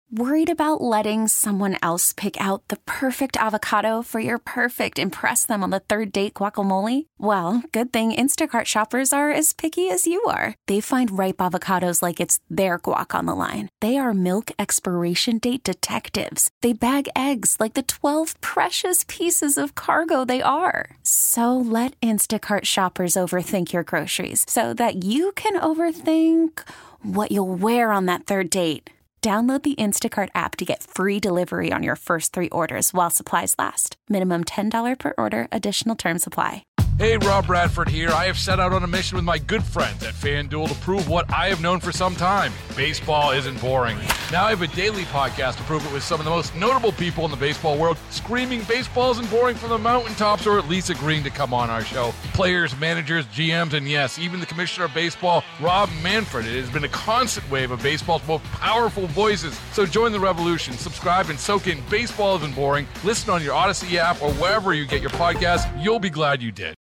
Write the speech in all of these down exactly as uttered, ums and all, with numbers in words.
Worried about letting someone else pick out the perfect avocado for your perfect impress them on the third date guacamole? Well, good thing Instacart shoppers are as picky as you are. They find ripe avocados like it's their guac on the line. They are milk expiration date detectives. They bag eggs like the twelve precious pieces of cargo they are. So let Instacart shoppers overthink your groceries so that you can overthink what you'll wear on that third date. Download the Instacart app to get free delivery on your first three orders while supplies last. Minimum ten dollars per order. Additional terms apply. Hey, Rob Bradford here. I have set out on a mission with my good friends at FanDuel to prove what I have known for some time. Baseball isn't boring. Now I have a daily podcast to prove it with some of the most notable people in the baseball world, screaming baseball isn't boring from the mountaintops, or at least agreeing to come on our show. Players, managers, G Ms, and yes, even the commissioner of baseball, Rob Manfred. It has been a constant wave of baseball's most powerful voices. So join the revolution. Subscribe and soak in Baseball Isn't Boring. Listen on your Odyssey app or wherever you get your podcasts. You'll be glad you did.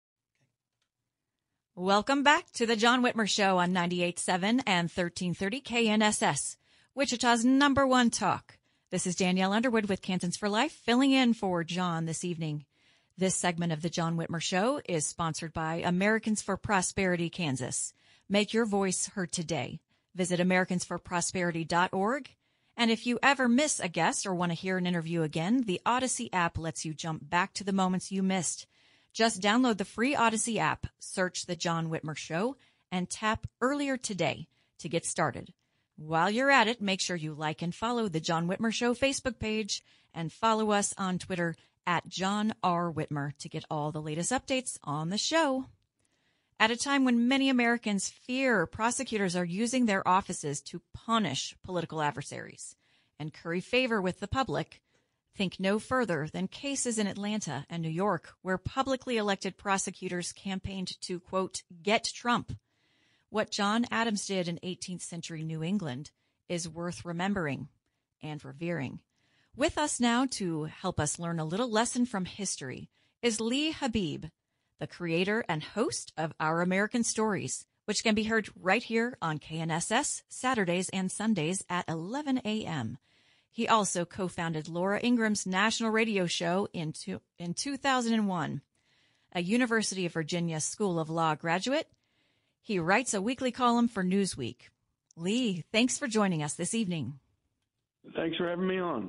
Welcome back to the John Whitmer Show on ninety-eight point seven and thirteen thirty K N S S, Wichita's number one talk. This is Danielle Underwood with Cantons for Life, filling in for John this evening. This segment of the John Whitmer Show is sponsored by Americans for Prosperity, Kansas. Make your voice heard today. Visit americans for prosperity dot org. And if you ever miss a guest or want to hear an interview again, the Odyssey app lets you jump back to the moments you missed. Just download the free Odyssey app, search The John Whitmer Show, and tap Earlier Today to get started. While you're at it, make sure you like and follow The John Whitmer Show Facebook page and follow us on Twitter at John R. Whitmer to get all the latest updates on the show. At a time when many Americans fear prosecutors are using their offices to punish political adversaries and curry favor with the public, think no further than cases in Atlanta and New York where publicly elected prosecutors campaigned to, quote, get Trump. What John Adams did in eighteenth century New England is worth remembering and revering. With us now to help us learn a little lesson from history is Lee Habib, the creator and host of Our American Stories, which can be heard right here on K N S S Saturdays and Sundays at eleven a.m. He also co-founded Laura Ingram's national radio show in, two, in two thousand one. A University of Virginia School of Law graduate, he writes a weekly column for Newsweek. Lee, thanks for joining us this evening. Thanks for having me on.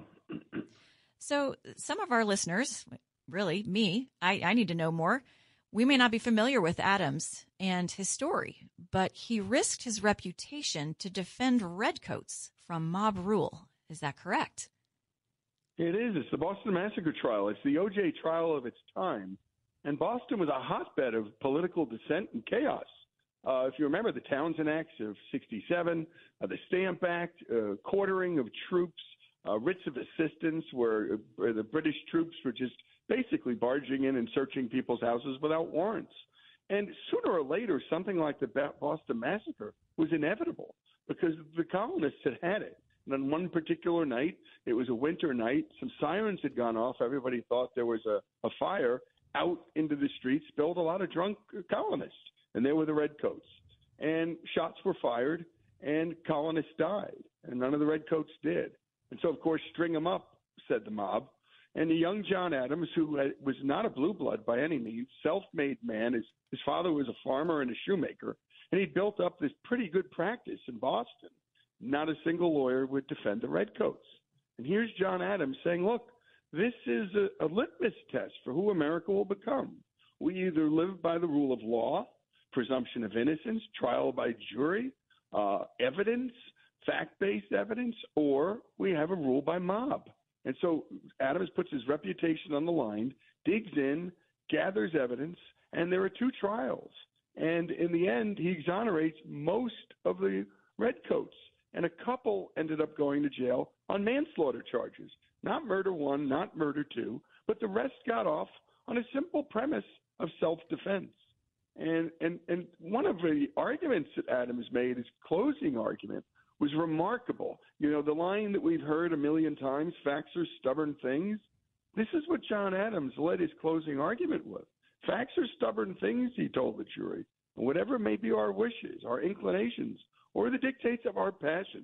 So some of our listeners, really me, I, I need to know more. We may not be familiar with Adams and his story, but he risked his reputation to defend redcoats from mob rule. Is that correct? It is. It's the Boston Massacre trial. It's the O J trial of its time. And Boston was a hotbed of political dissent and chaos. Uh, if you remember the Townsend Acts of sixty-seven, uh, the Stamp Act, uh, quartering of troops, uh, writs of assistance where, where the British troops were just basically barging in and searching people's houses without warrants. And sooner or later, something like the Boston Massacre was inevitable because the colonists had had it. And on one particular night, it was a winter night, some sirens had gone off. Everybody thought there was a, a fire. Out into the streets spilled a lot of drunk colonists, and they were the redcoats. And shots were fired, and colonists died, and none of the redcoats did. And so, of course, string them up, said the mob. And the young John Adams, who had, was not a blue blood by any means, self-made man, his, his father was a farmer and a shoemaker, and he built up this pretty good practice in Boston. Not a single lawyer would defend the redcoats. And here's John Adams saying, look, this is a, a litmus test for who America will become. We either live by the rule of law, presumption of innocence, trial by jury, uh, evidence, fact-based evidence, or we have a rule by mob. And so Adams puts his reputation on the line, digs in, gathers evidence, and there are two trials. And in the end, he exonerates most of the redcoats. And a couple ended up going to jail on manslaughter charges. Not murder one, not murder two, but the rest got off on a simple premise of self-defense. And, and, and one of the arguments that Adams made, his closing argument, was remarkable. You know, the line that we've heard a million times, facts are stubborn things. This is what John Adams led his closing argument with. Facts are stubborn things, he told the jury. And whatever may be our wishes, our inclinations, or the dictates of our passions,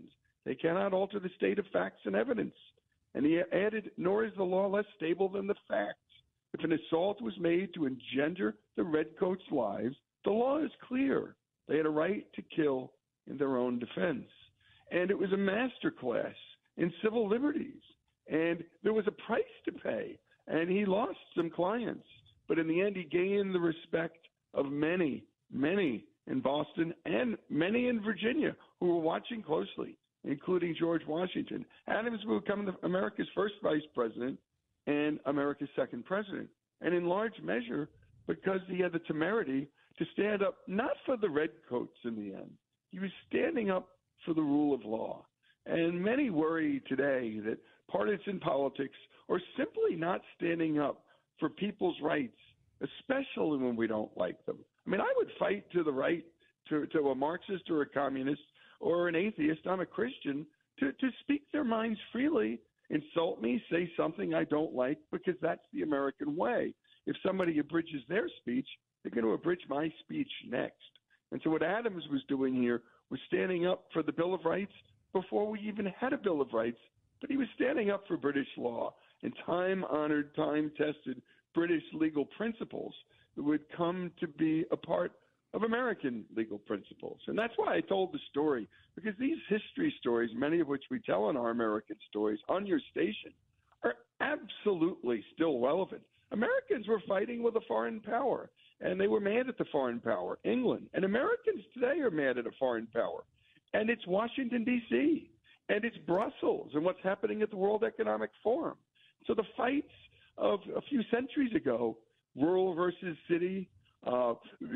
They cannot alter the state of facts and evidence. And he added, nor is the law less stable than the facts. If an assault was made to engender the redcoats' lives, the law is clear. They had a right to kill in their own defense. And it was a masterclass in civil liberties. And there was a price to pay. And he lost some clients. But in the end, he gained the respect of many, many in Boston and many in Virginia who were watching closely, including George Washington. Adams would become America's first vice president and America's second president. And in large measure, because he had the temerity to stand up not for the redcoats in the end. He was standing up for the rule of law. And many worry today that partisan politics are simply not standing up for people's rights, especially when we don't like them. I mean, I would fight to the right to, to a Marxist or a communist or an atheist. I'm a Christian to, to speak their minds freely, insult me, say something I don't like, because that's the American way. If somebody abridges their speech, they're going to abridge my speech next. And so what Adams was doing here was standing up for the Bill of Rights before we even had a Bill of Rights, but he was standing up for British law and time-honored, time-tested British legal principles that would come to be a part of American legal principles. And that's why I told the story, because these history stories, many of which we tell in our American stories on your station, are absolutely still relevant. Americans were fighting with a foreign power, and they were mad at the foreign power, England. And Americans today are mad at a foreign power. And it's Washington, D C, and it's Brussels, and what's happening at the World Economic Forum. So the fights of a few centuries ago, rural versus city, uh,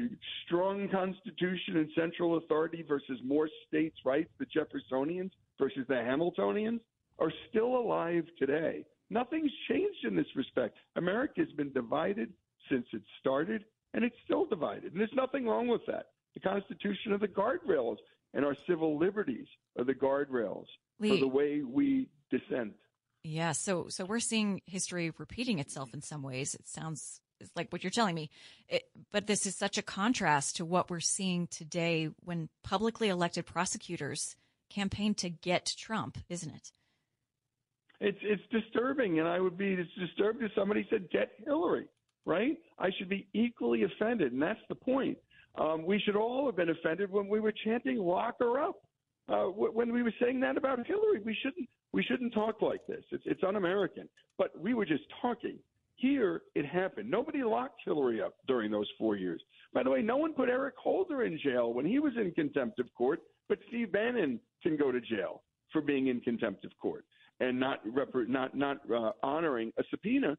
strong constitution and central authority versus more states' rights, the Jeffersonians versus the Hamiltonians, are still alive today. Nothing's changed in this respect. America has been divided since it started, and it's still divided. And there's nothing wrong with that. The Constitution are the guardrails, and our civil liberties are the guardrails Lee, for the way we dissent. Yeah, so so we're seeing history repeating itself in some ways. It sounds like what you're telling me. It, but this is such a contrast to what we're seeing today when publicly elected prosecutors campaign to get Trump, isn't it? It's it's disturbing, and I would be disturbed if somebody said, get Hillary, right? I should be equally offended, and that's the point. Um, we should all have been offended when we were chanting, lock her up. Uh, when we were saying that about Hillary, we shouldn't we shouldn't talk like this. It's, it's un-American. But we were just talking. Here, it happened. Nobody locked Hillary up during those four years. By the way, no one put Eric Holder in jail when he was in contempt of court, but Steve Bannon can go to jail for being in contempt of court and not rep- not not uh, honoring a subpoena,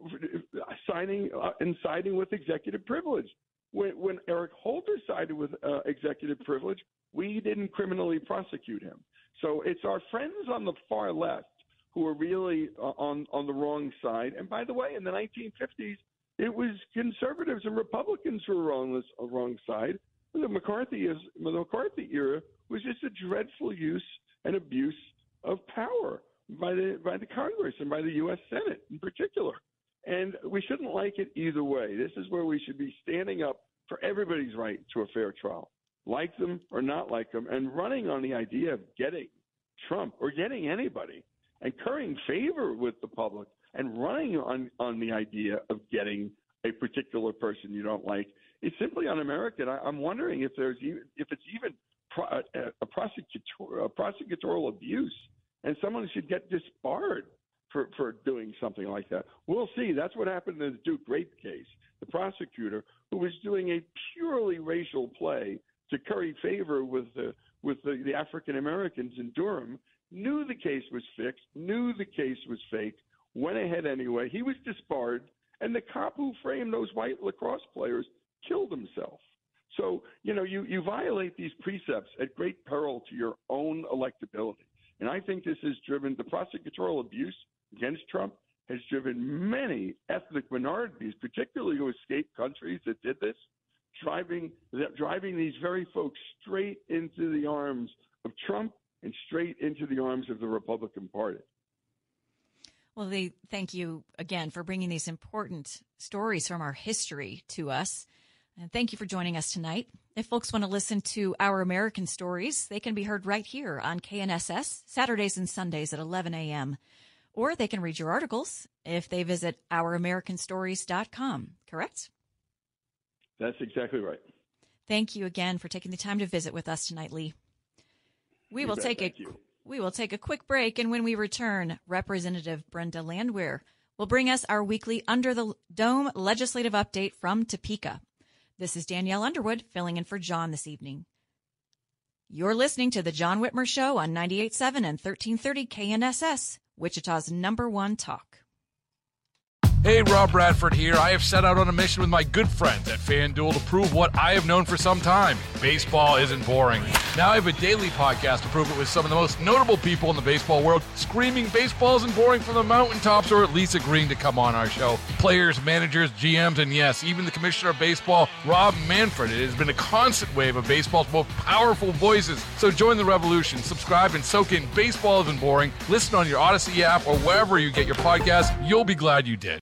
signing uh, and siding with executive privilege. When, when Eric Holder sided with uh, executive privilege, we didn't criminally prosecute him. So it's our friends on the far left who are really uh, on, on the wrong side. And by the way, in the nineteen fifties, it was conservatives and Republicans who were on this uh, wrong side. The McCarthy, is, the McCarthy era was just a dreadful use and abuse of power by the by the Congress and by the U S Senate in particular. And we shouldn't like it either way. This is where we should be standing up for everybody's right to a fair trial, like them or not like them, and running on the idea of getting Trump or getting anybody and currying favor with the public and running on, on the idea of getting a particular person you don't like is simply un-American. I, I'm wondering if there's even, if it's even pro, a, a, prosecutor, a prosecutorial abuse, and someone should get disbarred for, for doing something like that. We'll see. That's what happened in the Duke Rape case. The prosecutor, who was doing a purely racial play to curry favor with the with the, the African Americans in Durham, knew the case was fixed, knew the case was fake, went ahead anyway. He was disbarred, and the cop who framed those white lacrosse players killed himself. So, you know, you, you violate these precepts at great peril to your own electability. And I think this has driven the prosecutorial abuse against Trump has driven many ethnic minorities, particularly who escaped countries that did this, driving driving these very folks straight into the arms of Trump and straight into the arms of the Republican Party. Well, they, thank you again for bringing these important stories from our history to us. And thank you for joining us tonight. If folks want to listen to Our American Stories, they can be heard right here on K N S S, Saturdays and Sundays at eleven a.m. Or they can read your articles if they visit our american stories dot com, correct? That's exactly right. Thank you again for taking the time to visit with us tonight, Lee. We You will bet. take a Thank you. we will take a quick break, and when we return, Representative Brenda Landwehr will bring us our weekly Under the Dome legislative update from Topeka. This is Danielle Underwood filling in for John this evening. You're listening to The John Whitmer Show on ninety-eight point seven and thirteen thirty K N S S, Wichita's number one talk. Hey, Rob Bradford here. I have set out on a mission with my good friends at FanDuel to prove what I have known for some time. Baseball isn't boring. Now I have a daily podcast to prove it with some of the most notable people in the baseball world, screaming baseball isn't boring from the mountaintops, or at least agreeing to come on our show. Players, managers, G Ms, and yes, even the commissioner of baseball, Rob Manfred. It has been a constant wave of baseball's most powerful voices. So join the revolution. Subscribe and soak in Baseball Isn't Boring. Listen on your Odyssey app or wherever you get your podcasts. You'll be glad you did.